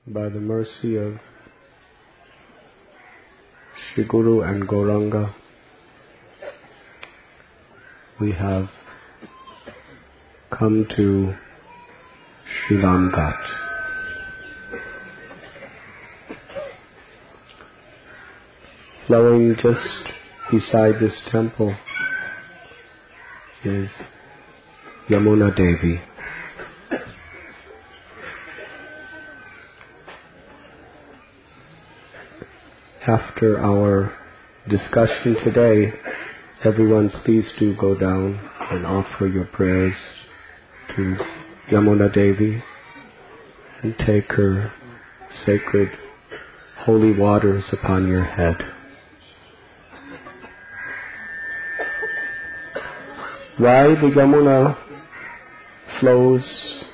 by the mercy of Sri Guru and Gauranga, we have come to Sri Ramghat. Flowing just beside this temple is Yamuna Devi. After our discussion today, everyone please do go down and offer your prayers to Yamuna Devi and take her sacred holy waters upon your head. Why the Yamuna flows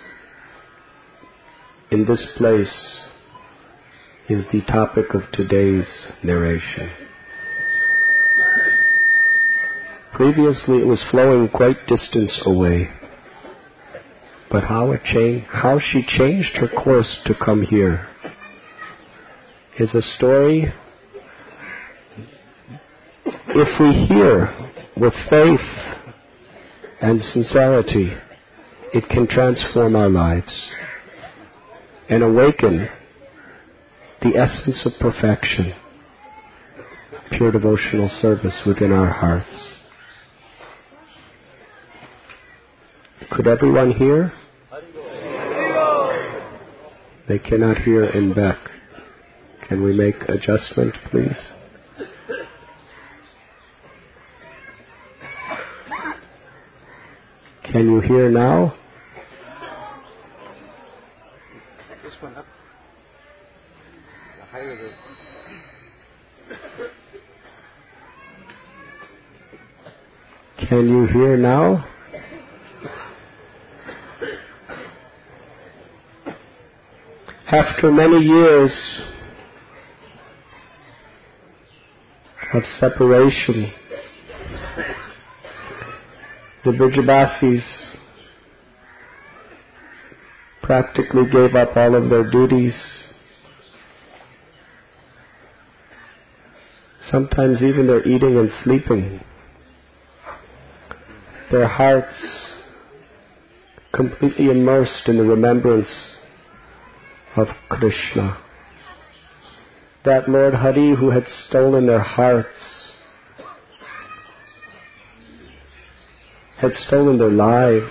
in this place is the topic of today's narration. Previously it was flowing quite distance away, but how she changed her course to come here is a story. If we hear with faith and sincerity, it can transform our lives and awaken the essence of perfection, pure devotional service within our hearts. Could everyone hear? They cannot hear in back. Can we make adjustment, please? Can you hear now? This one up. The higher the... Can you hear now? After many years of separation, the Brijabasis practically gave up all of their duties, sometimes even their eating and sleeping. Their hearts completely immersed in the remembrance of Krishna. That Lord Hari who had stolen their hearts, had stolen their lives.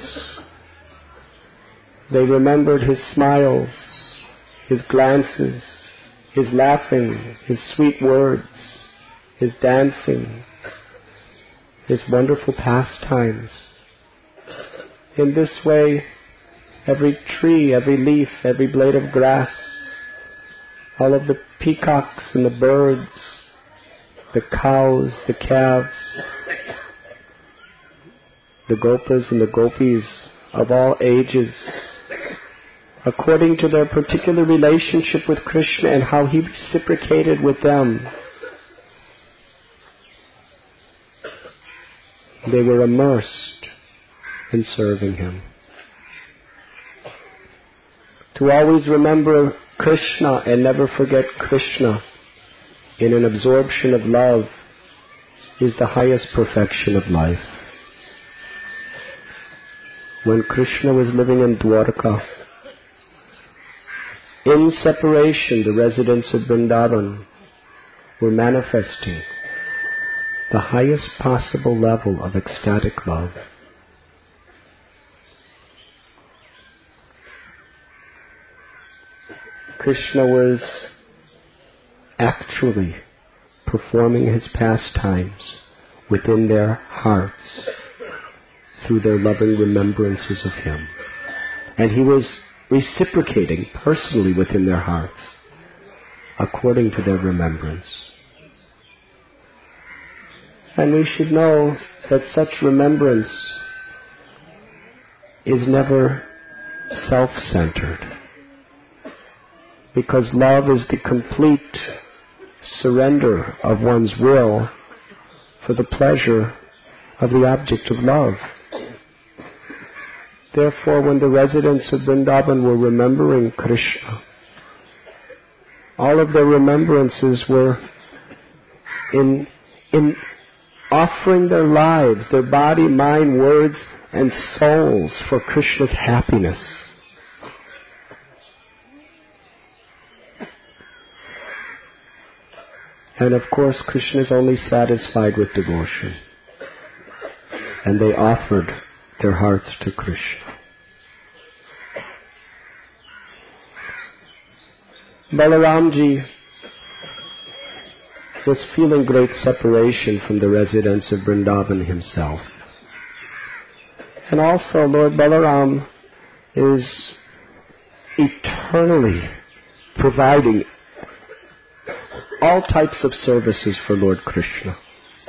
They remembered his smiles, his glances, his laughing, his sweet words, his dancing, his wonderful pastimes. In this way, every tree, every leaf, every blade of grass, all of the peacocks and the birds, the cows, the calves, the gopas and the gopis of all ages, according to their particular relationship with Krishna and how he reciprocated with them, they were immersed in serving him. To always remember Krishna and never forget Krishna in an absorption of love is the highest perfection of life. When Krishna was living in Dwarka, in separation, the residents of Vrindavan were manifesting the highest possible level of ecstatic love. Krishna was actually performing his pastimes within their hearts through their loving remembrances of him. And he was reciprocating personally within their hearts according to their remembrance. And we should know that such remembrance is never self-centered, because love is the complete surrender of one's will for the pleasure of the object of love. Therefore, when the residents of Vrindavan were remembering Krishna All of their remembrances were in offering their lives, their body, mind, words, and souls for Krishna's happiness. And of course, Krishna is only satisfied with devotion. And they offered their hearts to Krishna. Balaramji was feeling great separation from the residents of Vrindavan himself. And also Lord Balaram is eternally providing all types of services for Lord Krishna.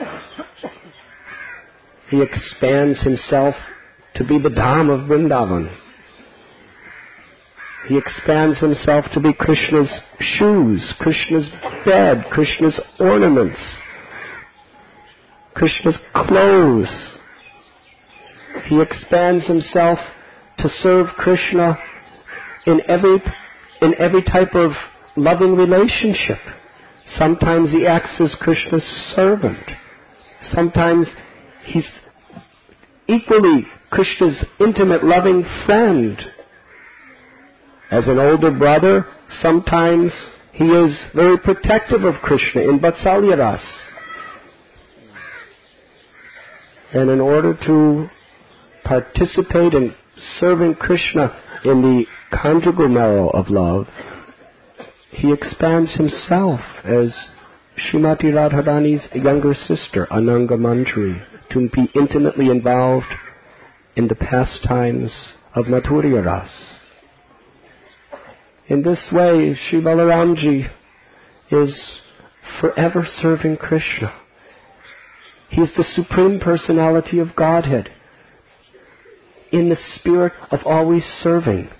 He expands himself to be the Dham of Vrindavan. He expands himself to be Krishna's shoes, Krishna's bed, Krishna's ornaments, Krishna's clothes. He expands himself to serve Krishna in every type of loving relationship. Sometimes he acts as Krishna's servant. Sometimes he's equally Krishna's intimate, loving friend. As an older brother, sometimes he is very protective of Krishna in Vatsalya Ras. And in order to participate in serving Krishna in the conjugal marrow of love, he expands himself as Srimati Radharani's younger sister, Ananga Manjari, to be intimately involved in the pastimes of Madhurya Ras. In this way, Sri Balaramji is forever serving Krishna. He is the Supreme Personality of Godhead, in the spirit of always serving.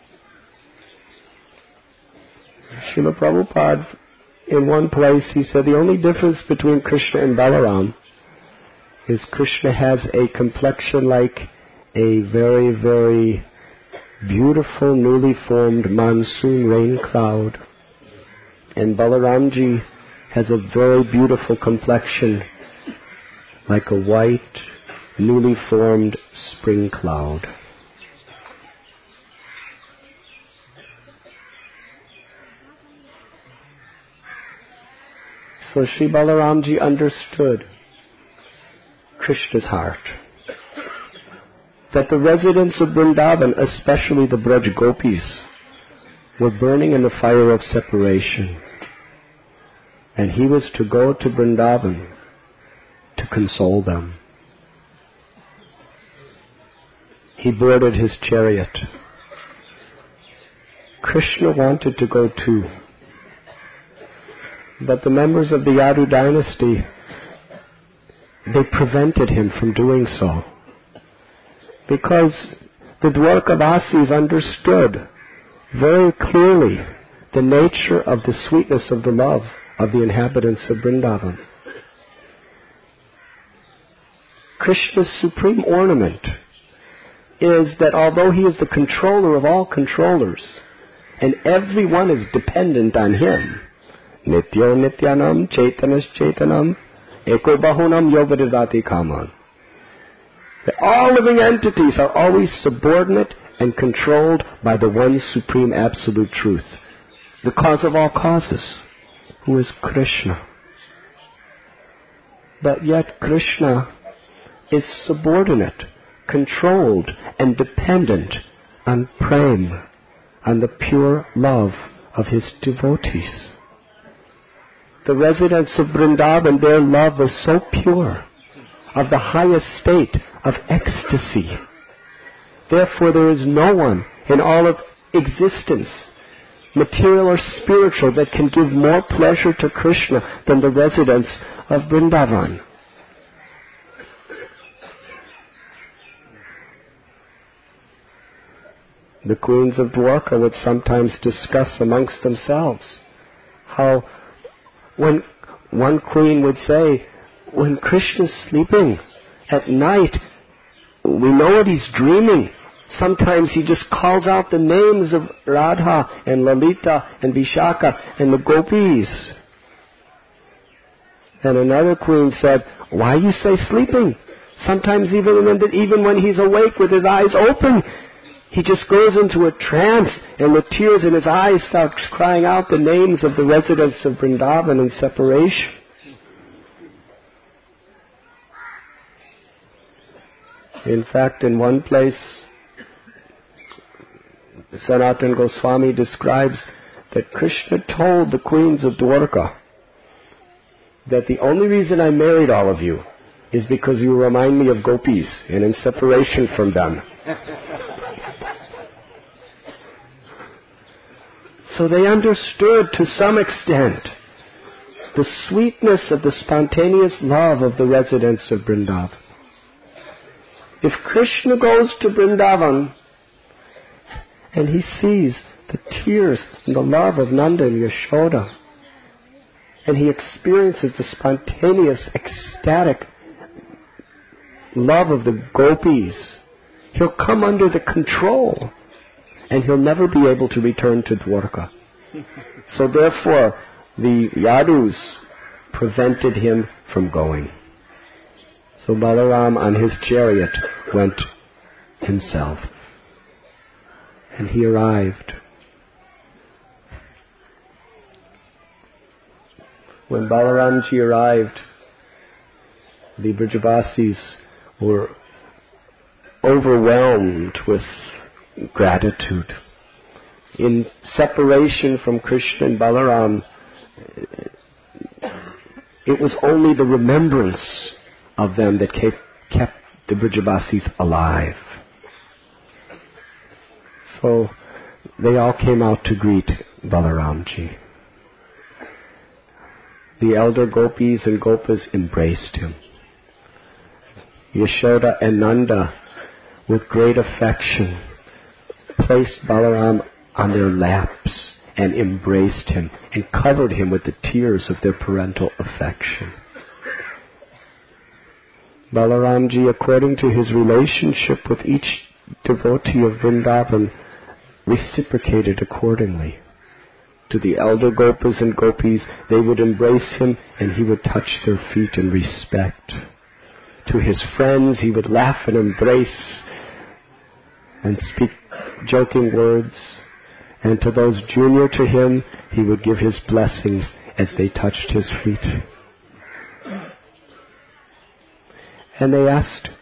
Srila Prabhupada, in one place, he said the only difference between Krishna and Balaram is Krishna has a complexion like a very, very beautiful newly formed monsoon rain cloud, and Balaramji has a very beautiful complexion like a white newly formed spring cloud. So Sri Balaramji understood Krishna's heart, that the residents of Vrindavan, especially the Braj Gopis, were burning in the fire of separation. And he was to go to Vrindavan to console them. He boarded his chariot. Krishna wanted to go too. But the members of the Yadu dynasty, they prevented him from doing so. Because the Dwarkavasis understood very clearly the nature of the sweetness of the love of the inhabitants of Vrindavan. Krishna's supreme ornament is that although he is the controller of all controllers, and everyone is dependent on him, Nityo Nityanam Chaitanas Chaitanam Eko Bahunam Yogadadati Kaman, that all living entities are always subordinate and controlled by the one supreme absolute truth, the cause of all causes, who is Krishna. But yet Krishna is subordinate, controlled, and dependent on prem, on the pure love of his devotees. The residents of Vrindavan, their love was so pure, of the highest state of ecstasy. Therefore, there is no one in all of existence, material or spiritual, that can give more pleasure to Krishna than the residents of Vrindavan. The queens of Dwarka would sometimes discuss amongst themselves how when one queen would say, when Krishna's sleeping at night, we know what he's dreaming. Sometimes he just calls out the names of Radha and Lalita and Vishaka and the gopis. And another queen said, why you say sleeping? Sometimes even when he's awake with his eyes open, he just goes into a trance and the tears in his eyes start crying out the names of the residents of Vrindavan in separation. In fact, in one place, Sanatana Goswami describes that Krishna told the queens of Dwarka that the only reason I married all of you is because you remind me of gopis and in separation from them. So they understood to some extent the sweetness of the spontaneous love of the residents of Vrindavan. If Krishna goes to Vrindavan and he sees the tears and the love of Nanda and Yashoda, and he experiences the spontaneous, ecstatic love of the gopis, he'll come under the control and he'll never be able to return to Dwarka. So therefore, the Yadus prevented him from going. So Balaram on his chariot went himself. And he arrived. When Balaramji arrived, the Brajavasis were overwhelmed with gratitude. In separation from Krishna and Balaram, it was only the remembrance of them that kept the Brajavasis alive. So they all came out to greet Balaramji. The elder gopis and gopas embraced him. Yashoda and Nanda, with great affection, placed Balaram on their laps and embraced him and covered him with the tears of their parental affection. Balaramji, according to his relationship with each devotee of Vrindavan, reciprocated accordingly. To the elder gopas and gopis, they would embrace him and he would touch their feet in respect. To his friends, he would laugh and embrace and speak joking words. And to those junior to him, he would give his blessings as they touched his feet. And they asked,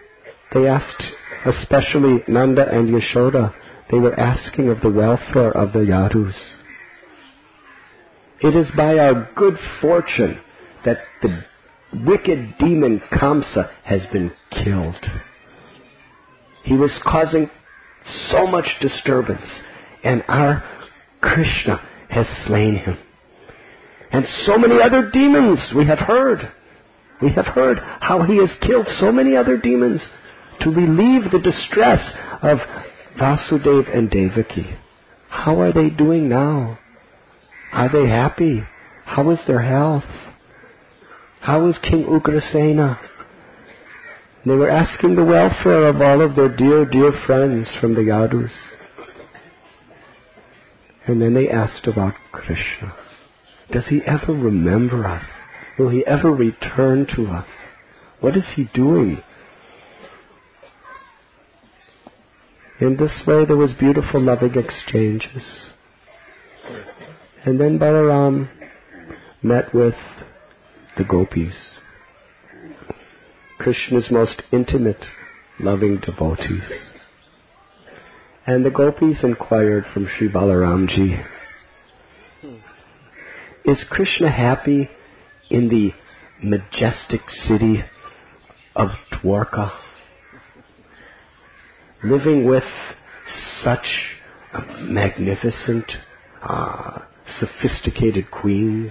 especially Nanda and Yashoda, they were asking of the welfare of the Yadus. It is by our good fortune that the wicked demon Kamsa has been killed. He was causing so much disturbance, and our Krishna has slain him. And so many other demons we have heard. We have heard how he has killed so many other demons to relieve the distress of Vasudeva and Devaki. How are they doing now? Are they happy? How is their health? How is King Ugrasena? They were asking the welfare of all of their dear, dear friends from the Yadus. And then they asked about Krishna. Does he ever remember us? Will he ever return to us? What is he doing? In this way there was beautiful loving exchanges. And then Balaram met with the gopis, Krishna's most intimate, loving devotees. And the gopis inquired from Sri Balaramji, is Krishna happy in the majestic city of Dwarka, living with such magnificent, sophisticated queens?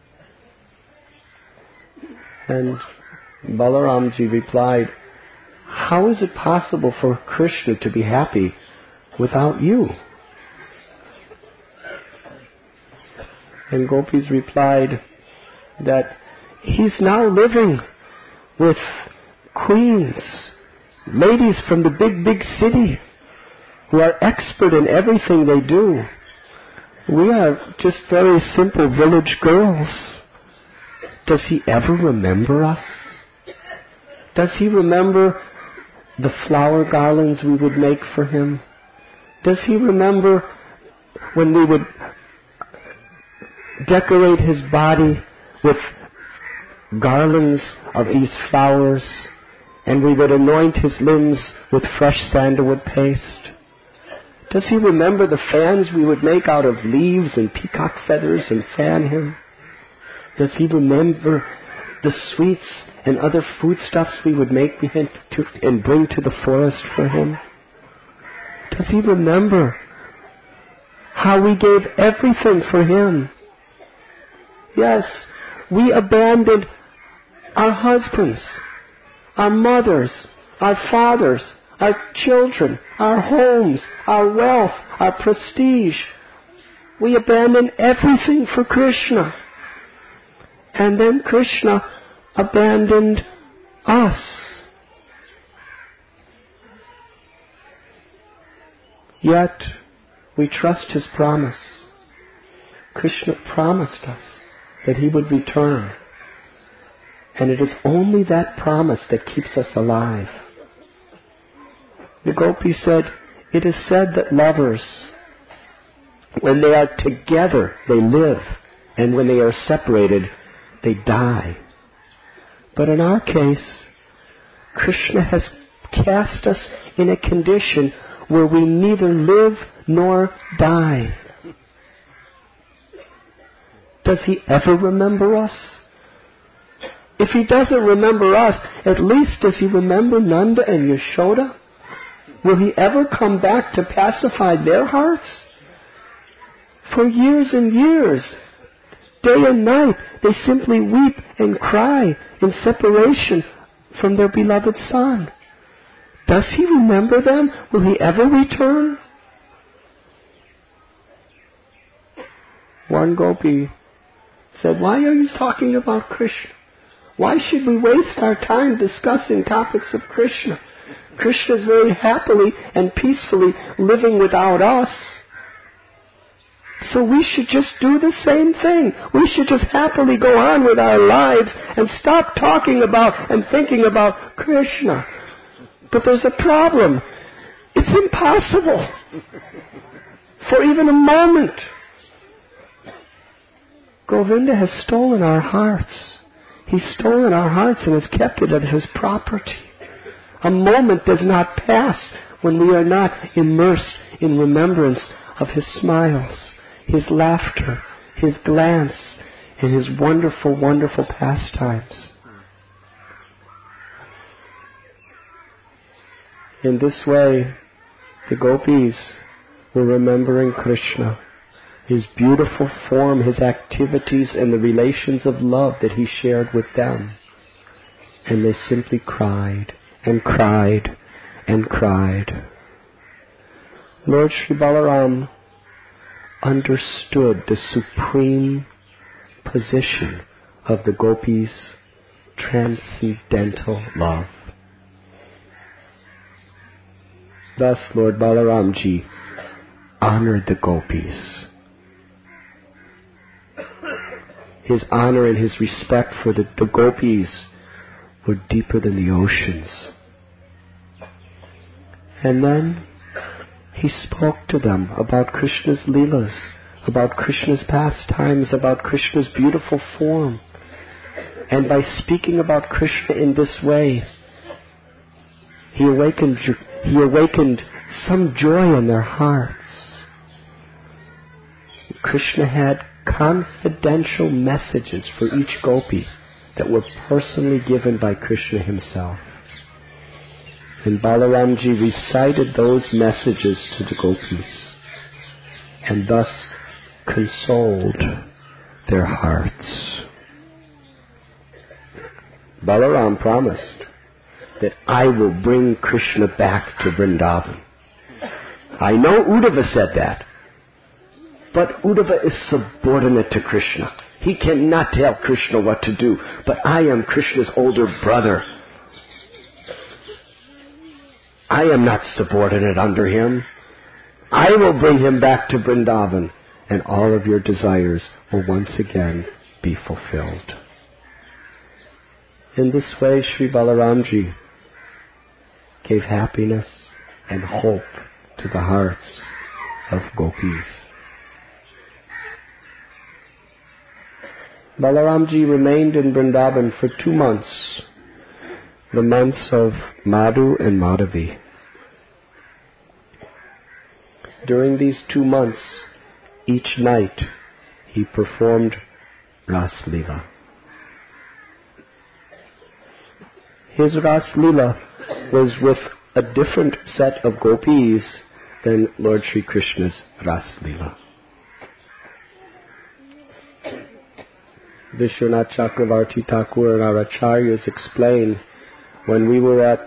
And Balaramji replied, how is it possible for Krishna to be happy without you? And gopis replied that he's now living with queens, ladies from the big, big city. who are expert in everything they do. We are just very simple village girls. Does he ever remember us? Does he remember the flower garlands we would make for him? Does he remember when we would decorate his body with garlands of these flowers, and we would anoint his limbs with fresh sandalwood paste? Does he remember the fans we would make out of leaves and peacock feathers and fan him? Does he remember the sweets and other foodstuffs we would make and bring to the forest for him? Does he remember how we gave everything for him? Yes, we abandoned our husbands, our mothers, our fathers, our children, our homes, our wealth, our prestige. We abandoned everything for Krishna. And then Krishna abandoned us. Yet we trust his promise. Krishna promised us that he would return. And it is only that promise that keeps us alive. The Gopi said, it is said that lovers, when they are together, they live, and when they are separated, they die. But in our case, Krishna has cast us in a condition where we neither live nor die. Does he ever remember us? If he doesn't remember us, at least does he remember Nanda and Yashoda? Will he ever come back to pacify their hearts? For years and years, day and night, they simply weep and cry in separation from their beloved son. Does he remember them? Will he ever return? One Gopi said, why are you talking about Krishna? Why should we waste our time discussing topics of Krishna? Krishna is very happily and peacefully living without us. So we should just do the same thing. We should just happily go on with our lives and stop talking about and thinking about Krishna. But there's a problem. It's impossible for even a moment. Govinda has stolen our hearts. He's stolen our hearts and has kept it as his property. A moment does not pass when we are not immersed in remembrance of his smiles, his laughter, his glance, and his wonderful, wonderful pastimes. In this way, the gopis were remembering Krishna, his beautiful form, his activities, and the relations of love that he shared with them. And they simply cried and cried and cried. Lord Sri Balaram understood the supreme position of the gopis' transcendental love. Thus Lord Balaramji honored the gopis. His honor and his respect for the gopis were deeper than the oceans. And then he spoke to them about Krishna's leelas, about Krishna's pastimes, about Krishna's beautiful form. And by speaking about Krishna in this way, he awakened some joy in their hearts. Krishna had confidential messages for each gopi that were personally given by Krishna himself. And Balaramji recited those messages to the gopis and thus consoled their hearts. Balaram promised that I will bring Krishna back to Vrindavan. I know Uddhava said that, but Uddhava is subordinate to Krishna. He cannot tell Krishna what to do, but I am Krishna's older brother. I am not subordinate under him. I will bring him back to Vrindavan, and all of your desires will once again be fulfilled. In this way, Sri Balaramji gave happiness and hope to the hearts of gopis. Balaramji remained in Vrindavan for 2 months, the months of Madhu and Madhavi. During these 2 months, each night he performed Ras Leela. His Ras Leela was with a different set of gopis than Lord Sri Krishna's Ras Leela. Vishwanath Chakravarti Thakur and our acharyas explain, when we were at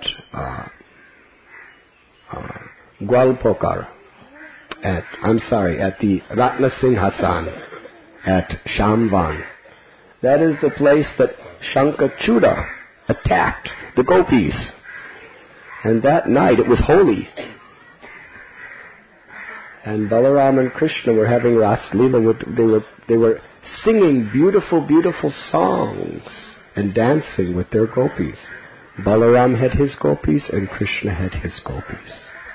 Gwalpokar, at the Ratna Singhasan at Shamvan. That is the place that Shankachuda attacked the gopis. And that night it was holy. And Balaram and Krishna were having Ras Leela. They were singing beautiful, beautiful songs and dancing with their gopis. Balaram had his gopis and Krishna had his gopis.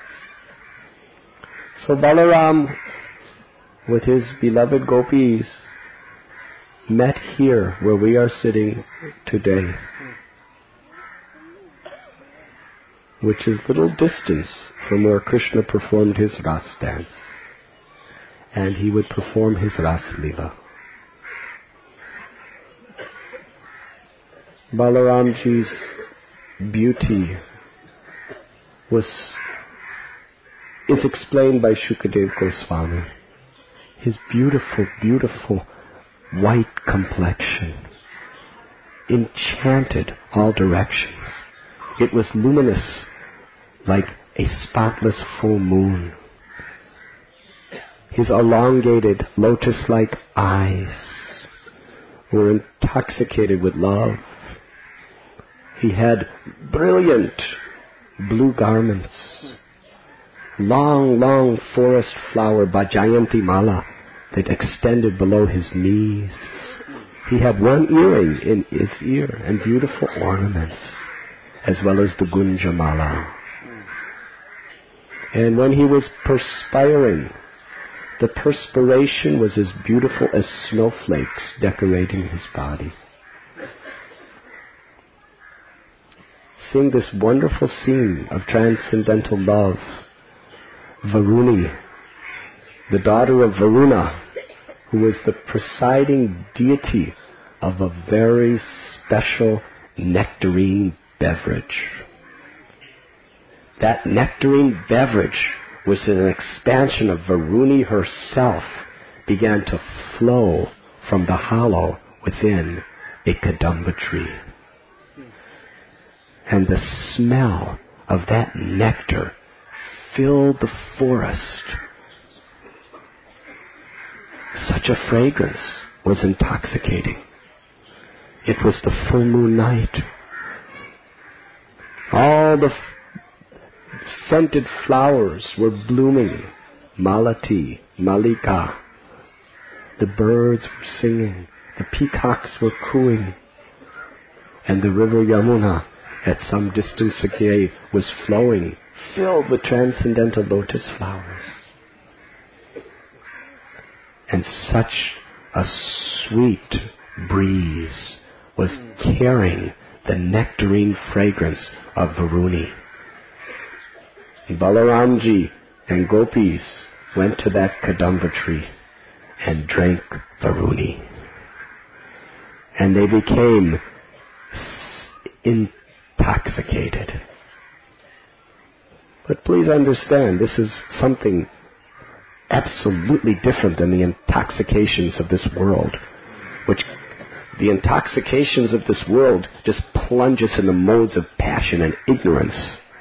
So Balaram, with his beloved gopis, met here where we are sitting today, which is little distance from where Krishna performed his Ras dance. And he would perform his Ras Leela. Balaramji's beauty is explained by Shukadev Goswami. His beautiful, beautiful white complexion enchanted all directions. It was luminous like a spotless full moon. His elongated lotus-like eyes were intoxicated with love. He had brilliant blue garments, long, long forest flower Bajayanti Mala that extended below his knees. He had one earring in his ear and beautiful ornaments, as well as the Gunja Mala. And when he was perspiring, the perspiration was as beautiful as snowflakes decorating his body. Seeing this wonderful scene of transcendental love, Varuni, the daughter of Varuna, who was the presiding deity of a very special nectarine beverage. That nectarine beverage was an expansion of Varuni herself, began to flow from the hollow within a Kadamba tree. And the smell of that nectar filled the forest. Such a fragrance was intoxicating. It was the full moon night. All the scented flowers were blooming. Malati, Malika. The birds were singing. The peacocks were cooing. And the river Yamuna, at some distance away, was flowing, filled with transcendental lotus flowers. And such a sweet breeze was carrying the nectarine fragrance of Varuni. Balaramji and gopis went to that Kadamba tree and drank Varuni. And they became intoxicated. But please understand, this is something absolutely different than the intoxications of this world, which the intoxications of this world just plunge us in the modes of passion and ignorance.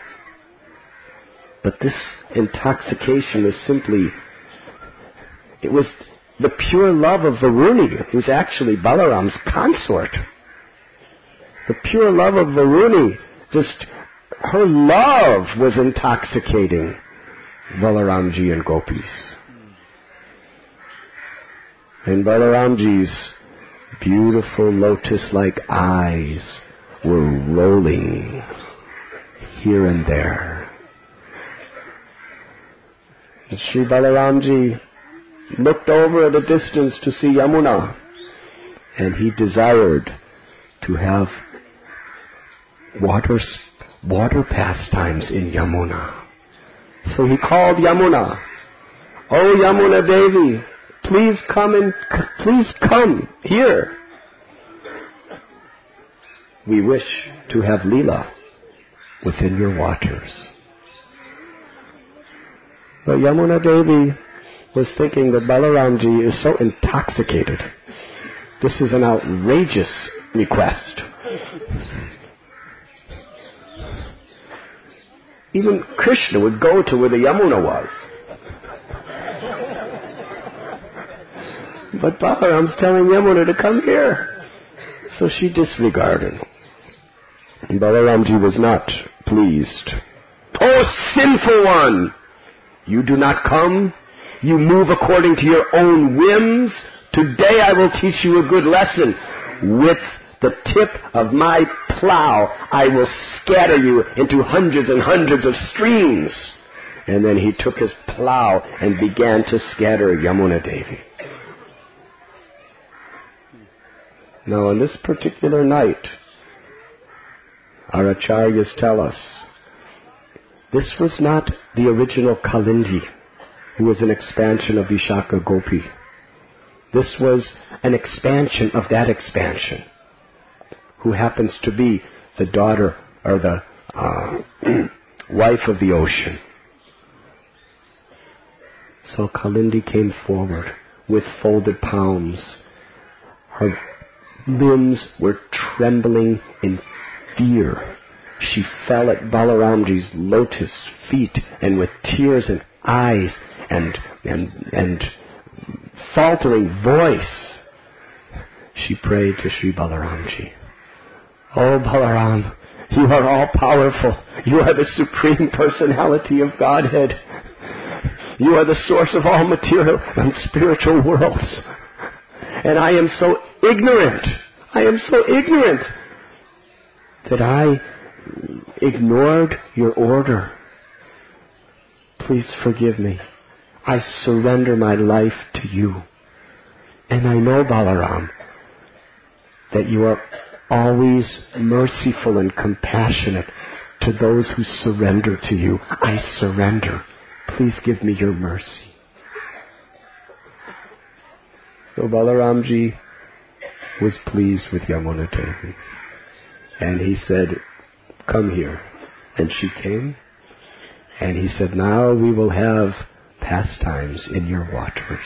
But this intoxication is simply, it was the pure love of Varuni, who's actually Balaram's consort. The pure love of Varuni, just her love was intoxicating. Balaramji and gopis. And Balaramji's beautiful lotus-like eyes were rolling here and there. And Sri Balaramji looked over at a distance to see Yamuna, and he desired to have water pastimes in Yamuna. So he called Yamuna. "Oh Yamuna Devi, please come here. We wish to have Leela within your waters." But Yamuna Devi was thinking that Balaramji is so intoxicated. This is an outrageous request. Even Krishna would go to where the Yamuna was. But Balaram's telling Yamuna to come here. So she disregarded. And Balaramji was not pleased. "Oh, sinful one! You do not come? You move according to your own whims? Today I will teach you a good lesson. With the tip of my plow, I will scatter you into hundreds and hundreds of streams." And then he took his plow and began to scatter Yamuna Devi. Now, on this particular night, our acharyas tell us, this was not the original Kalindi, who was an expansion of Vishaka Gopi. This was an expansion of that expansion, who happens to be the daughter or the wife of the ocean. So Kalindi came forward with folded palms. Her limbs were trembling in fear. She fell at Balaramji's lotus feet, and with tears in eyes and faltering voice, she prayed to Sri Balaramji. "Oh Balaram, you are all powerful. You are the Supreme Personality of Godhead. You are the source of all material and spiritual worlds. And I am so ignorant that I ignored your order. Please forgive me. I surrender my life to you. And I know, Balaram, that you are always merciful and compassionate to those who surrender to you. I surrender. Please give me your mercy." So Balaramji was pleased with Yamuna Devi. And he said, "Come here." And she came. And he said, "Now we will have pastimes in your waters."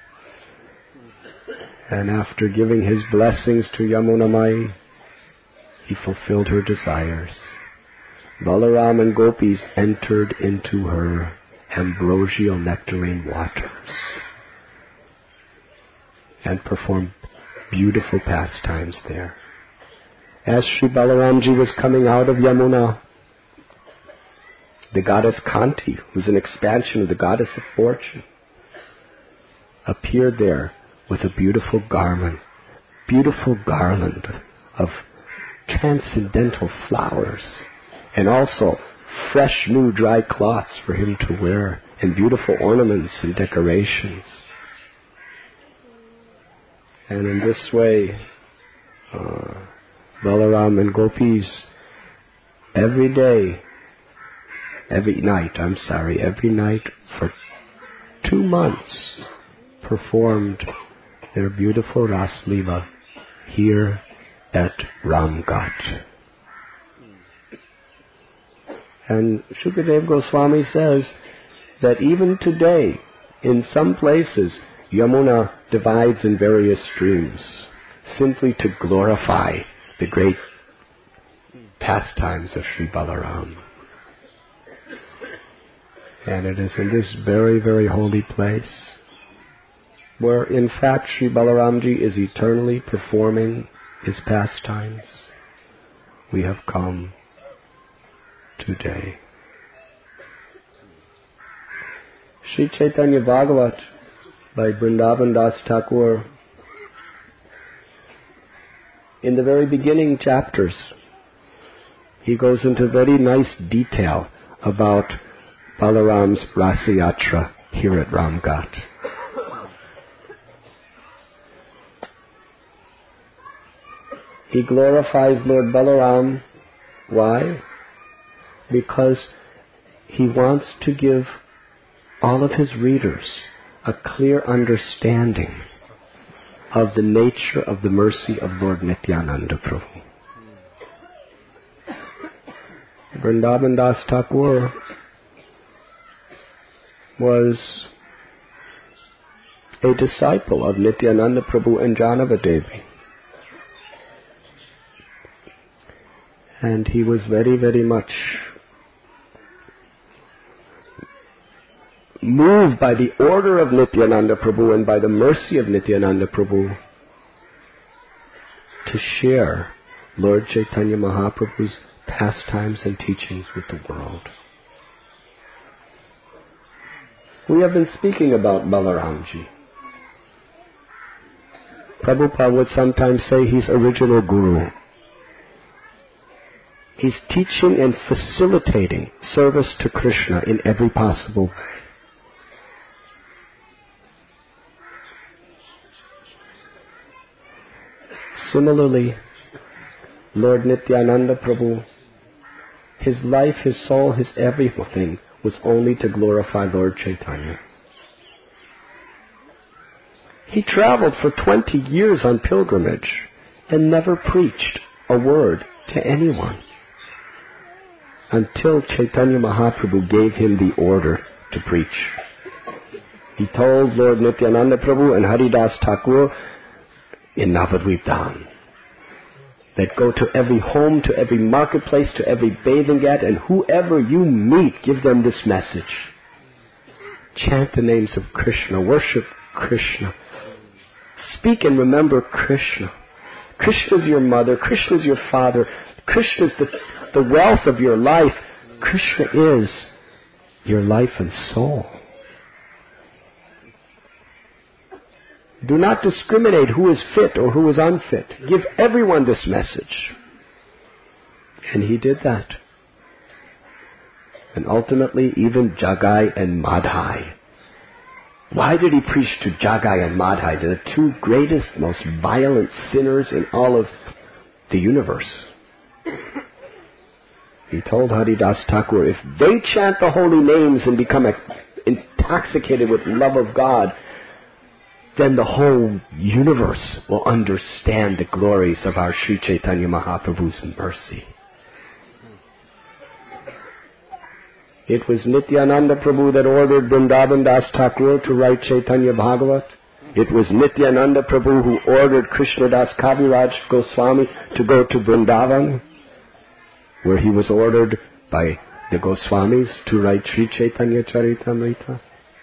And after giving his blessings to Yamuna Mai, he fulfilled her desires. Balaram and gopis entered into her ambrosial nectarine waters and performed beautiful pastimes there. As Sri Balaramji was coming out of Yamuna, the goddess Kanti, who's an expansion of the goddess of fortune, appeared there with a beautiful garland of transcendental flowers, and also fresh new dry cloths for him to wear, and beautiful ornaments and decorations. And in this way, Balaram and gopis every night for 2 months performed their beautiful Ras Leela here at Ramghat. And Shukadev Goswami says that even today, in some places, Yamuna divides in various streams, simply to glorify the great pastimes of Sri Balaram. And it is in this very, very holy place where in fact Sri Balaramji is eternally performing his pastimes we have come today. Sri Chaitanya Bhagavat by Vrindavan Das Thakur, in the very beginning chapters, he goes into very nice detail about Balaram's Rasa Yatra here at Ramghat. He glorifies Lord Balaram. Why? Because he wants to give all of his readers a clear understanding of the nature of the mercy of Lord Nityananda Prabhu. Vrindavan Das Thakur was a disciple of Nityananda Prabhu and Janava Devi. And he was very, very much moved by the order of Nityananda Prabhu and by the mercy of Nityananda Prabhu to share Lord Chaitanya Mahaprabhu's pastimes and teachings with the world. We have been speaking about Balaramji. Prabhupada would sometimes say he's original guru. He's teaching and facilitating service to Krishna in every possible way. Similarly, Lord Nityananda Prabhu, his life, his soul, his everything was only to glorify Lord Chaitanya. He traveled for 20 years on pilgrimage and never preached a word to anyone until Chaitanya Mahaprabhu gave him the order to preach. He told Lord Nityananda Prabhu and Haridas Thakur in Navadvip, that go to every home, to every marketplace, to every bathing ghat, and whoever you meet, give them this message. Chant the names of Krishna, worship Krishna, speak and remember Krishna. Krishna is your mother, Krishna is your father, Krishna is the wealth of your life. Krishna is your life and soul. Do not discriminate who is fit or who is unfit. Give everyone this message. And he did that. And ultimately, even Jagai and Madhai. Why did he preach to Jagai and Madhai, the two greatest, most violent sinners in all of the universe? He told Haridas Thakur, if they chant the holy names and become intoxicated with love of God, then the whole universe will understand the glories of our Sri Chaitanya Mahaprabhu's mercy. It was Nityananda Prabhu that ordered Vrindavan Das Thakur to write Chaitanya Bhagavat. It was Nityananda Prabhu who ordered Krishnadas Kaviraj Goswami to go to Vrindavan, where he was ordered by the Goswamis to write Sri Chaitanya Charitamrita.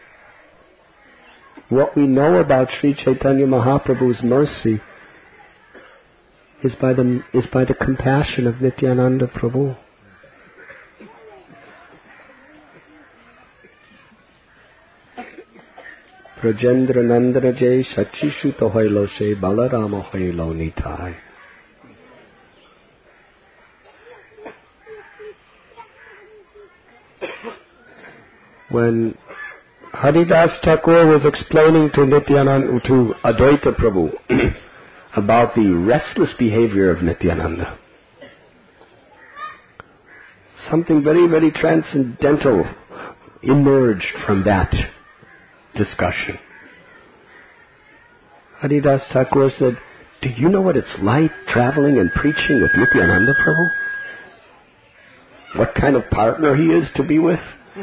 What we know about Sri Chaitanya Mahaprabhu's mercy is by the compassion of Nityananda Prabhu. Prajendra Nandana Jai Shachishu Tohailo She Balarama Hoilo Nitai. When Haridas Thakur was explaining to Advaita Prabhu about the restless behavior of Nityananda, something very, very transcendental emerged from that discussion. Haridas Thakur said, do you know what it's like traveling and preaching with Nityananda Prabhu? What kind of partner he is to be with?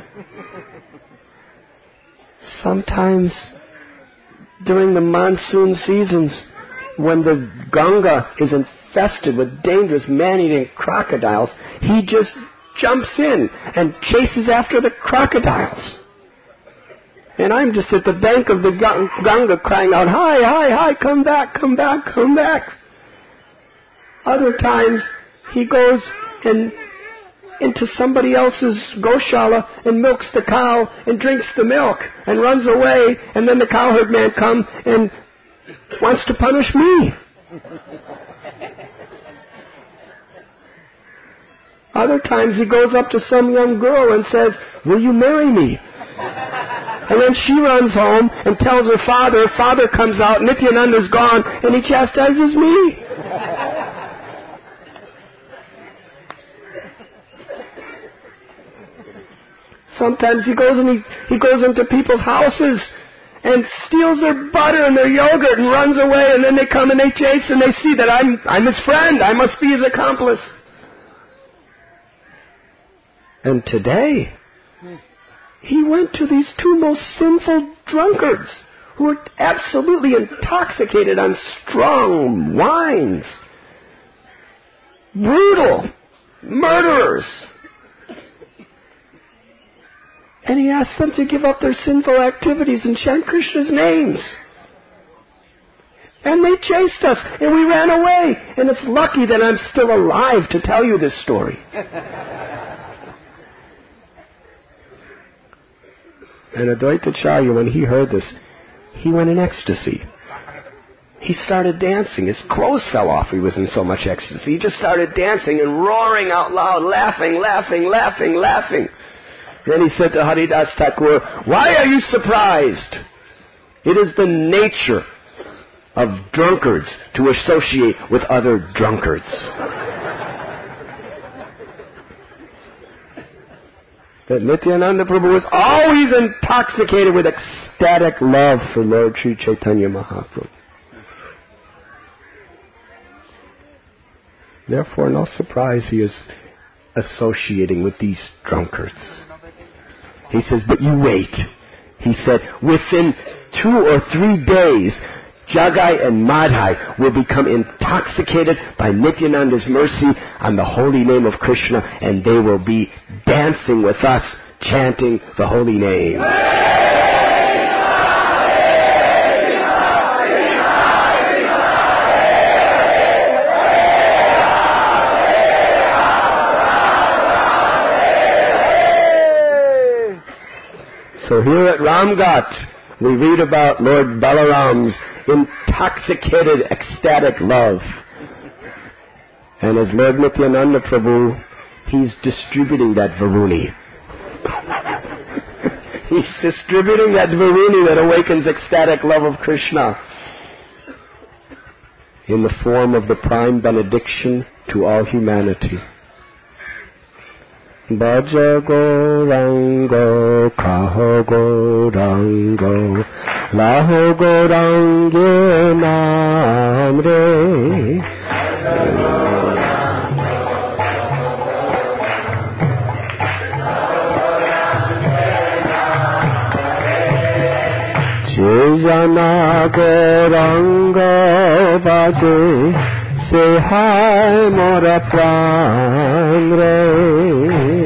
Sometimes during the monsoon seasons, when the Ganga is infested with dangerous man-eating crocodiles, he just jumps in and chases after the crocodiles. And I'm just at the bank of the Ganga crying out, hi, hi, hi, come back, come back, come back. Other times he goes and into somebody else's goshala and milks the cow and drinks the milk and runs away, and then the cowherd man comes and wants to punish me. Other times he goes up to some young girl and says, "Will you marry me?" And then she runs home and tells her father. Father comes out, Nityananda's gone, and he chastises me. Sometimes he goes into people's houses and steals their butter and their yogurt and runs away, and then they come and they chase and they see that I'm his friend. I must be his accomplice. And today, he went to these two most sinful drunkards who were absolutely intoxicated on strong wines. Brutal murderers. And he asked them to give up their sinful activities and chant Krishna's names. And they chased us, and we ran away. And it's lucky that I'm still alive to tell you this story. And Advaita Acharya, when he heard this, he went in ecstasy. He started dancing. His clothes fell off. He was in so much ecstasy. He just started dancing and roaring out loud, laughing. Then he said to Haridas Thakur, "Why are you surprised? It is the nature of drunkards to associate with other drunkards." That Nityananda Prabhu was always intoxicated with ecstatic love for Lord Sri Chaitanya Mahaprabhu. Therefore, no surprise he is associating with these drunkards. He says, but you wait. He said, within 2 or 3 days, Jagai and Madhai will become intoxicated by Nityananda's mercy on the holy name of Krishna, and they will be dancing with us, chanting the holy name. So here at Ramghat, we read about Lord Balaram's intoxicated, ecstatic love. And as Lord Nityananda Prabhu, he's distributing that Varuni. He's distributing that Varuni that awakens ecstatic love of Krishna in the form of the prime benediction to all humanity. Bhaja Gaurango, Kaho Gaurango, Laho Gaurango Namre. Chejana Gaurango Bhaje, say hi Mora Pran Re.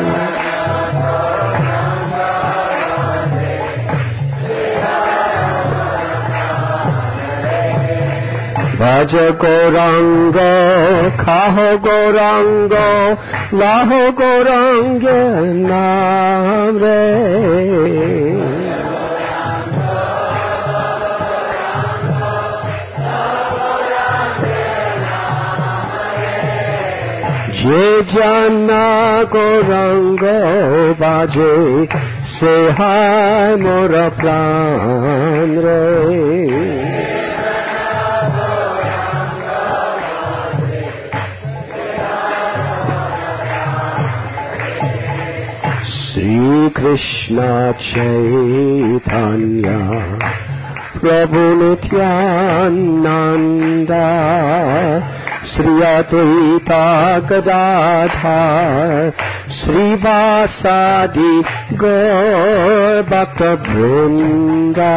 Bhaja Gaurango, Kaho Gaurango, Laho Gaurango Naam Re. Ye Jana Gaurango Bhaje, say hi Mora Pran Re. Sri Krishna Chaitanya Prabhu Nityananda Sri Advaita Gadadhar Sri Vasadi Gaur Bhakta Vrinda.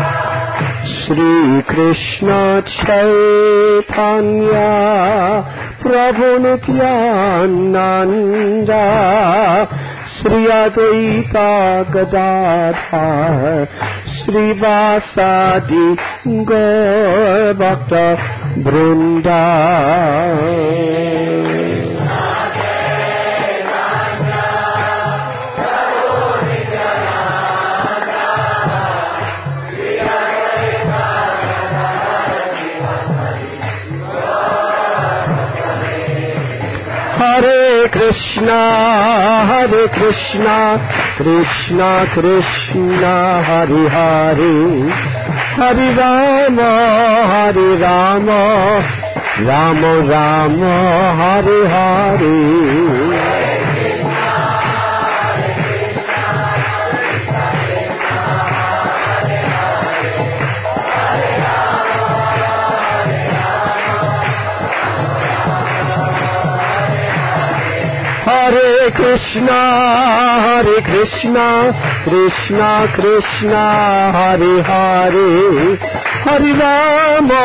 Sri Krishna Chaitanya Prabhu Nityananda, Sri Advaita Gadadhar, Sri Vasadi Gaur Bhakta Vrinda. Hare Krishna, Krishna Krishna, Hare Hare, Hare Rama, Rama Rama, Hare Hare. Hare Krishna, Krishna Krishna, Hare Hare, Hare Rama,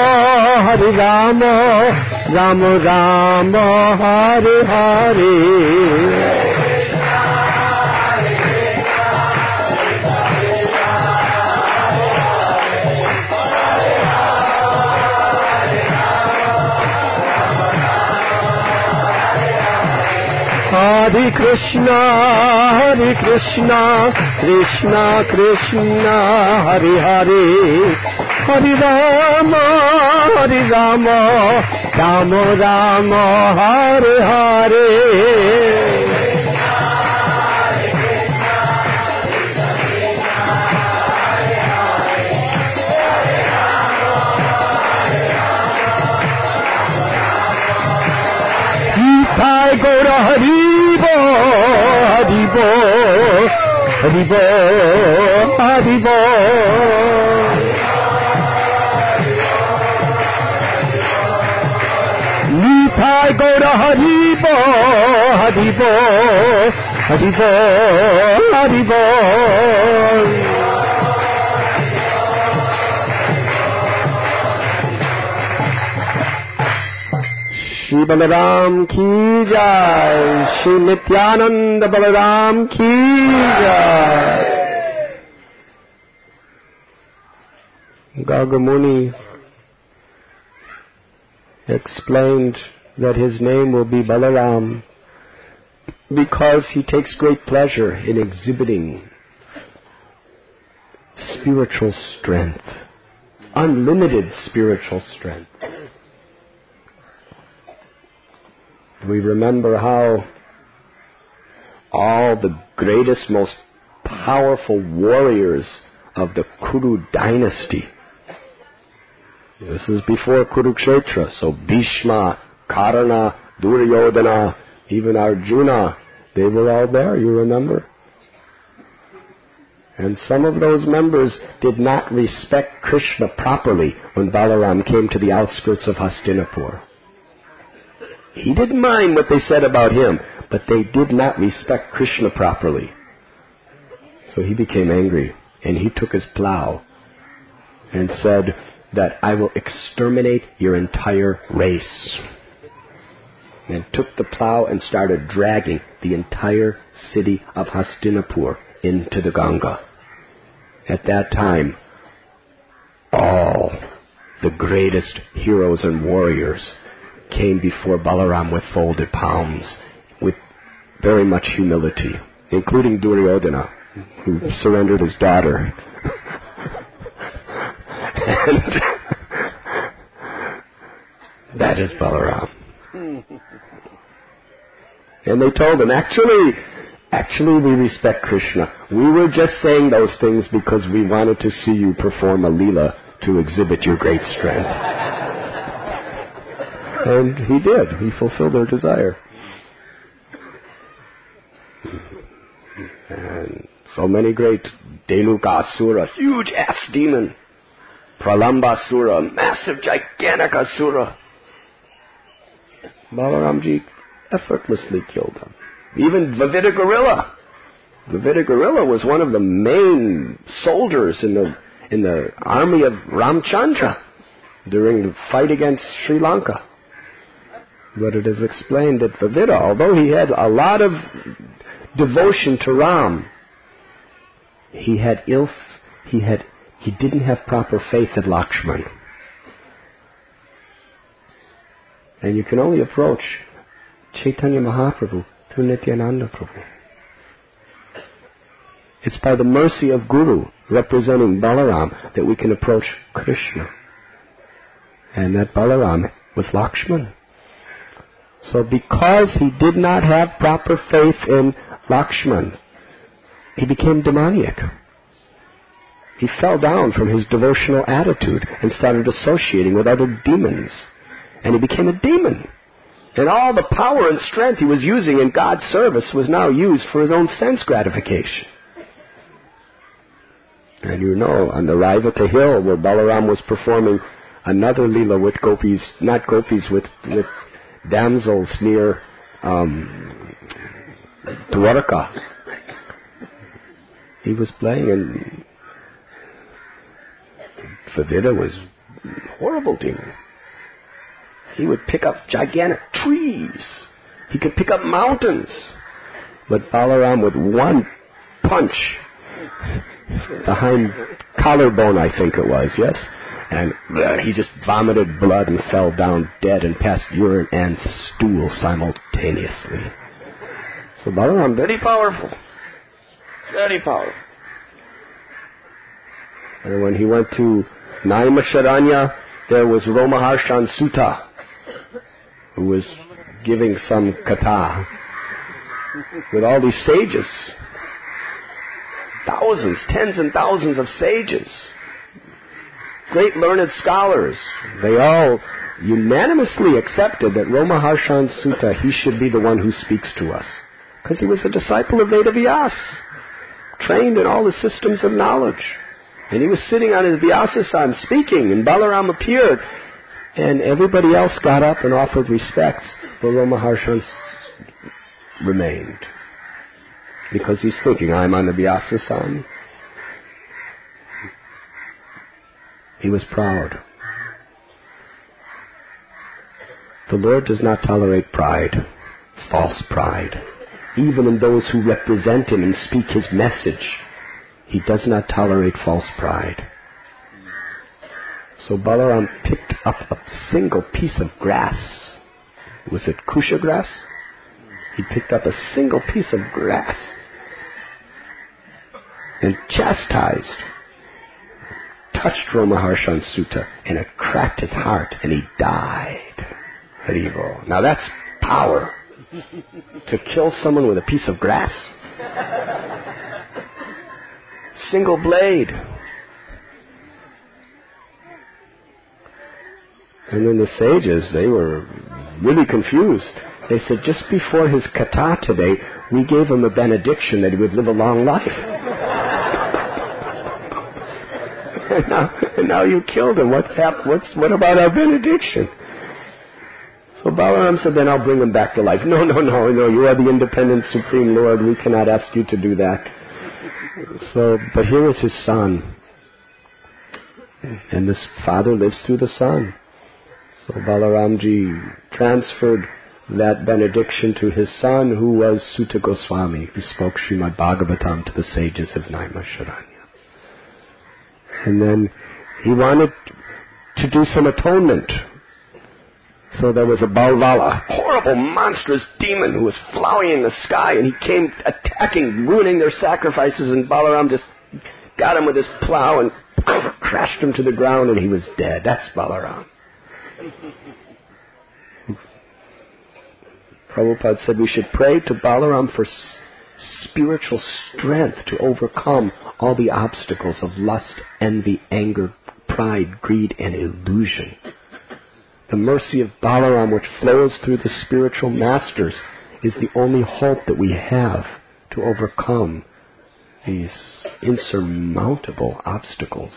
Rama Rama, Hare Hare. Hare Krishna, Krishna Krishna, Hare Hare, Hare Rama, Rama Rama, Hare Hare. Jai Gaura Haribo, Haribo, Haribo, Haribo. Jai Gaura Haribo, Haribo, Haribo, Haribo. Shri Balaram ki jai, Shri Nityananda Balaram ki jai. Garga Muni explained that his name will be Balaram because he takes great pleasure in exhibiting spiritual strength, unlimited spiritual strength. We remember how all the greatest, most powerful warriors of the Kuru dynasty, this is before Kurukshetra, so Bhishma, Karna, Duryodhana, even Arjuna, they were all there, you remember? And some of those members did not respect Krishna properly when Balaram came to the outskirts of Hastinapur. He didn't mind what they said about him, but they did not respect Krishna properly. So he became angry, and he took his plow and said that I will exterminate your entire race. And took the plow and started dragging the entire city of Hastinapur into the Ganga. At that time, all the greatest heroes and warriors came before Balaram with folded palms, with very much humility, including Duryodhana, who surrendered his daughter. And that is Balaram. And they told him, actually, we respect Krishna. We were just saying those things because we wanted to see you perform a leela to exhibit your great strength. And he did. He fulfilled their desire. And so many great Dhenukasura, huge ass demon. Pralambasura, massive, gigantic asura. Balaramji effortlessly killed them. Even Vavita Gorilla. Vavita Gorilla was one of the main soldiers in the army of Ramchandra during the fight against Sri Lanka. But it is explained that Vavida, although he had a lot of devotion to Ram, he didn't have proper faith in Lakshman. And you can only approach Chaitanya Mahaprabhu through Nityananda Prabhu. It's by the mercy of Guru, representing Balaram, that we can approach Krishna. And that Balaram was Lakshman. So because he did not have proper faith in Lakshman, he became demoniac. He fell down from his devotional attitude and started associating with other demons. And he became a demon. And all the power and strength he was using in God's service was now used for his own sense gratification. And you know, on the Raivata hill where Balaram was performing another Leela with gopis, not gopis, with damsels near Dwarka. He was playing, and Vavida was a horrible demon. He would pick up gigantic trees. He could pick up mountains. But Balaram, with one punch, the hind collarbone, I think it was, yes? And he just vomited blood and fell down dead and passed urine and stool simultaneously. So Balaram, very powerful. Very powerful. And when he went to Naimisharanya, there was Romaharshan Sutta, who was giving some katha with all these sages. Thousands, tens and thousands of sages. Great learned scholars. They all unanimously accepted that Romaharshan Sutta, he should be the one who speaks to us. Because he was a disciple of Vedavyas, trained in all the systems of knowledge. And he was sitting on his Vyasasan speaking, and Balaram appeared. And everybody else got up and offered respects, but Romaharshan remained. Because he's thinking, I'm on the Vyasasan. He was proud. The Lord does not tolerate pride, false pride. Even in those who represent Him and speak His message, He does not tolerate false pride. So Balaram picked up a single piece of grass. Was it kusha grass? He picked up a single piece of grass and chastised, touched Romaharshan Sutta, and it cracked his heart, and he died. Haribo. Now that's power. To kill someone with a piece of grass. Single blade. And then the sages, they were really confused. They said, just before his katha today, we gave him a benediction that he would live a long life. and now you killed him. What about our benediction? So Balaram said, then I'll bring him back to life. No, you are the independent Supreme Lord. We cannot ask you to do that. So, but here is his son. And this father lives through the son. So Balaramji transferred that benediction to his son, who was Sutta Goswami, who spoke Srimad Bhagavatam to the sages of Naimisharanya. And then he wanted to do some atonement. So there was a Balvala, horrible, monstrous demon who was flying in the sky, and he came attacking, ruining their sacrifices, and Balaram just got him with his plow and crashed him to the ground, and he was dead. That's Balaram. Prabhupada said we should pray to Balaram for spiritual strength to overcome all the obstacles of lust, envy, anger, pride, greed, and illusion. The mercy of Balaram, which flows through the spiritual masters, is the only hope that we have to overcome these insurmountable obstacles.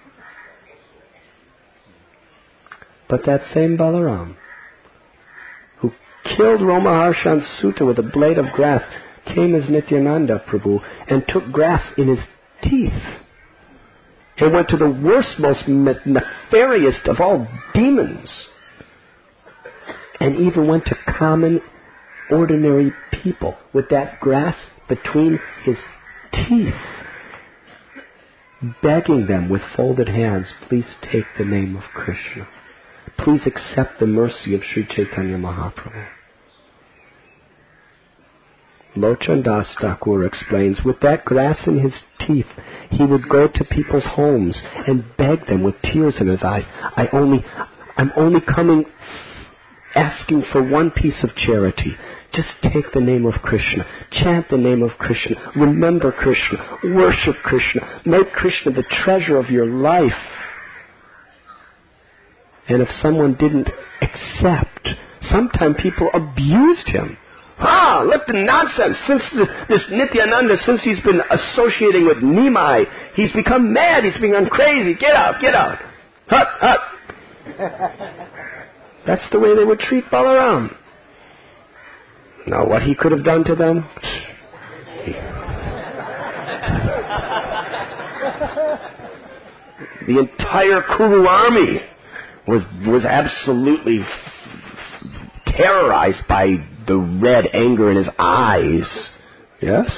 But that same Balaram, who killed Romaharshan Sutta with a blade of grass, came as Nityananda Prabhu and took grass in his teeth. He went to the worst, most nefarious of all demons and even went to common, ordinary people with that grass between his teeth, begging them with folded hands, please take the name of Krishna. Please accept the mercy of Sri Chaitanya Mahaprabhu. Lochan Das Thakur explains, with that grass in his teeth, he would go to people's homes and beg them with tears in his eyes, I'm only coming asking for one piece of charity. Just take the name of Krishna. Chant the name of Krishna. Remember Krishna. Worship Krishna. Make Krishna the treasure of your life. And if someone didn't accept, sometimes people abused him. Look the nonsense. Since this Nityananda, since he's been associating with Nimai, he's become mad. He's become crazy. Get out, get out. Hut, hut. That's the way they would treat Balaram. Now, what he could have done to them? The entire Kuru army was absolutely terrorized by the red anger in his eyes. Yes?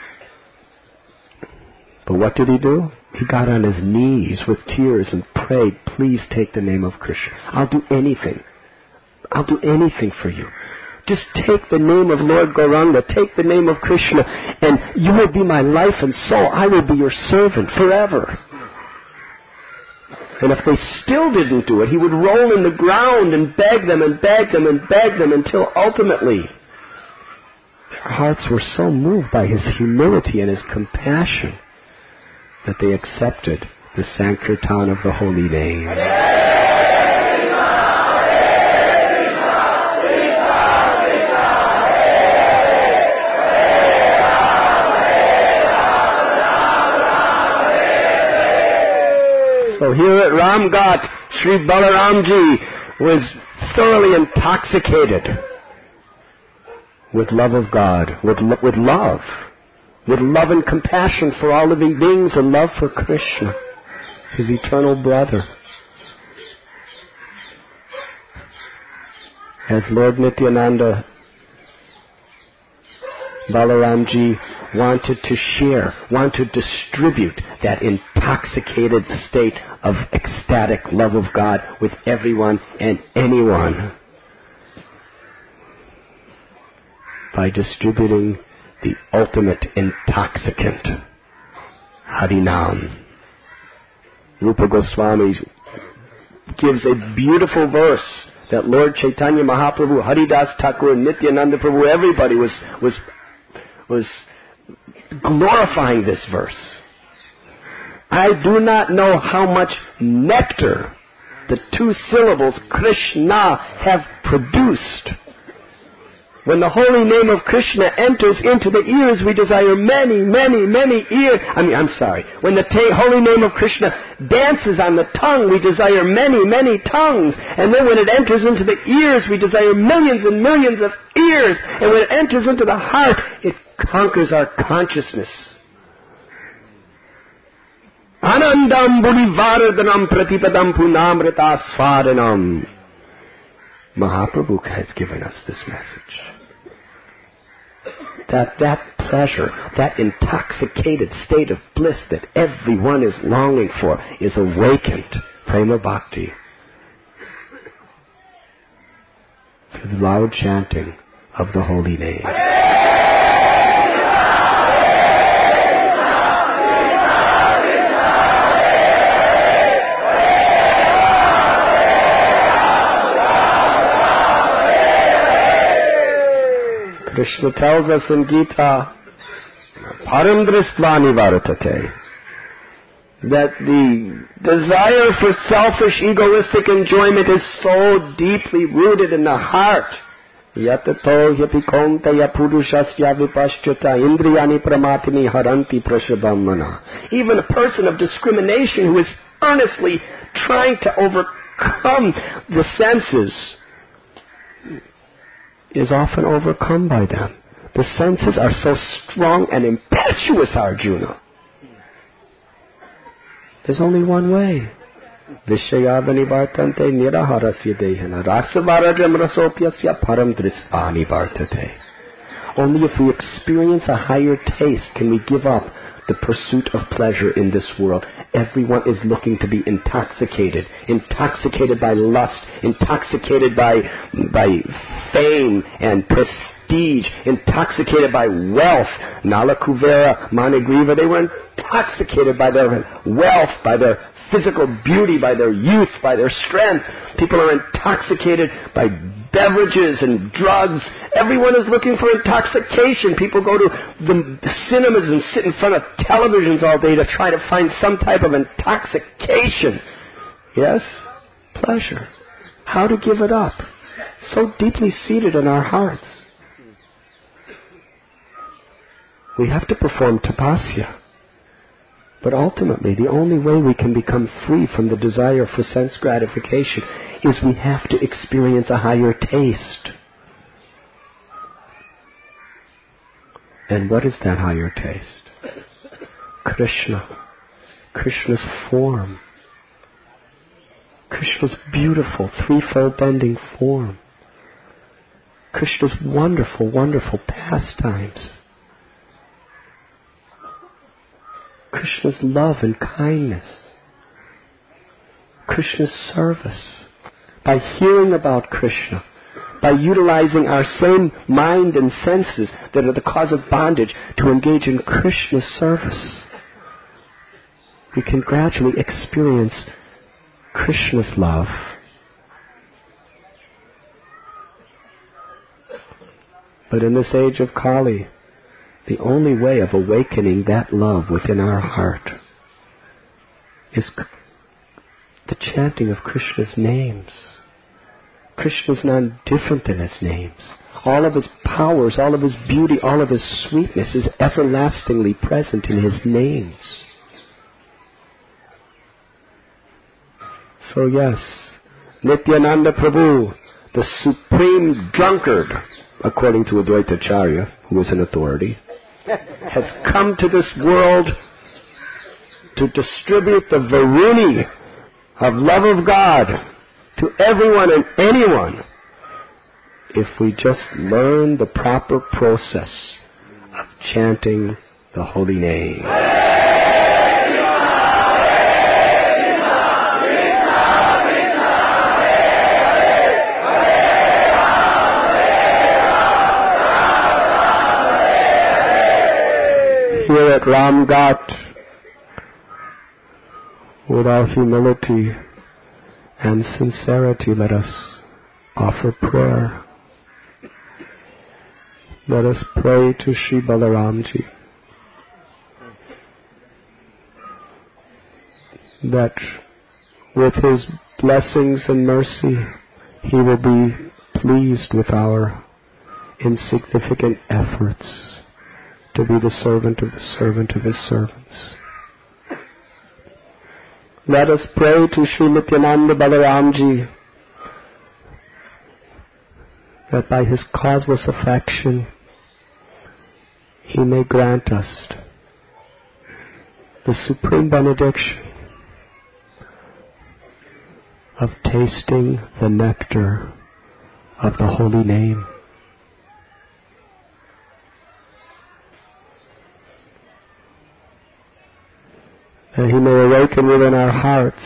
But what did he do? He got on his knees with tears and prayed, please take the name of Krishna. I'll do anything. I'll do anything for you. Just take the name of Lord Gauranga, take the name of Krishna, and you will be my life and soul. I will be your servant forever. And if they still didn't do it, he would roll in the ground and beg them and beg them and beg them until ultimately their hearts were so moved by his humility and his compassion that they accepted the Sankirtan of the holy name. So here at Ramghat, Sri Balaramji was thoroughly intoxicated with love of God, with love and compassion for all living beings, and love for Krishna, his eternal brother. As Lord Nityananda, Balaramji wanted to share, wanted to distribute that intoxicated state of ecstatic love of God with everyone and anyone by distributing the ultimate intoxicant, Harinam. Rupa Goswami gives a beautiful verse that Lord Chaitanya Mahaprabhu, Haridas Thakur, Nityananda Prabhu, everybody was glorifying this verse. I do not know how much nectar the two syllables Krishna have produced. When the holy name of Krishna enters into the ears, we desire many, many, many ears. When the holy name of Krishna dances on the tongue, we desire many, many tongues. And then when it enters into the ears, we desire millions and millions of ears. And when it enters into the heart, it conquers our consciousness. Anandam buddhivardhanam pratipadam punamrita swadanam. Mahaprabhu has given us this message. That pleasure, that intoxicated state of bliss that everyone is longing for is awakened, prema bhakti, through the loud chanting of the holy name. Krishna tells us in Gita, Param Dristvani Varatate, that the desire for selfish, egoistic enjoyment is so deeply rooted in the heart. Yatato yapikonta yapurushasya vipashchata indriyani pramatini haranti prashabhamana. Even a person of discrimination who is earnestly trying to overcome the senses is often overcome by them. The senses are so strong and impetuous, Arjuna. There's only one way. Vishayavani vartante niraharasya dehana rasavaraja mrasopyasya param drisvani vartate. Only if we experience a higher taste can we give up the pursuit of pleasure in this world. Everyone is looking to be intoxicated by lust, intoxicated by fame and prestige, intoxicated by wealth. Nala Kuvera, Manigriva, they were intoxicated by their wealth, by their physical beauty, by their youth, by their strength. People are intoxicated by beverages and drugs. Everyone is looking for intoxication. People go to the cinemas and sit in front of televisions all day to try to find some type of intoxication. Yes? Pleasure. How to give it up? So deeply seated in our hearts. We have to perform tapasya. But ultimately, the only way we can become free from the desire for sense gratification is we have to experience a higher taste. And what is that higher taste? Krishna. Krishna's form. Krishna's beautiful, threefold bending form. Krishna's wonderful, wonderful pastimes. Krishna's love and kindness. Krishna's service. By hearing about Krishna, by utilizing our same mind and senses that are the cause of bondage to engage in Krishna's service, we can gradually experience Krishna's love. But in this age of Kali, the only way of awakening that love within our heart is the chanting of Krishna's names. Krishna is not different than his names. All of his powers, all of his beauty, all of his sweetness is everlastingly present in his names. So yes, Nityananda Prabhu, the supreme drunkard, according to Advaita Acharya, who is an authority, has come to this world to distribute the Varuni of love of God to everyone and anyone if we just learn the proper process of chanting the holy name. Here at Ramghat, with our humility and sincerity, let us offer prayer. Let us pray to Sri Balaramji that with his blessings and mercy, he will be pleased with our insignificant efforts to be the servant of his servants. Let us pray to Sri Nityananda Balaramji that by his causeless affection he may grant us the supreme benediction of tasting the nectar of the holy name. That he may awaken within our hearts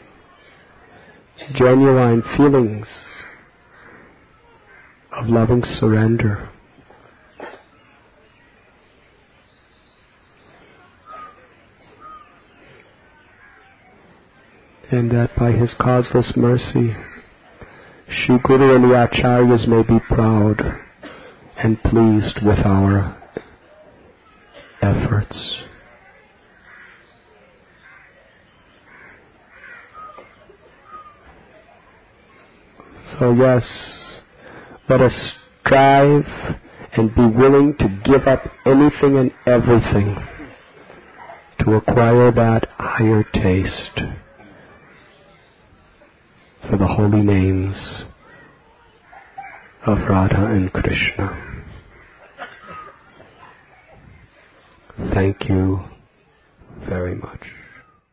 genuine feelings of loving surrender. And that by his causeless mercy, Shri Guru and the Acharyas may be proud and pleased with our efforts. So yes, let us strive and be willing to give up anything and everything to acquire that higher taste for the holy names of Radha and Krishna. Thank you very much.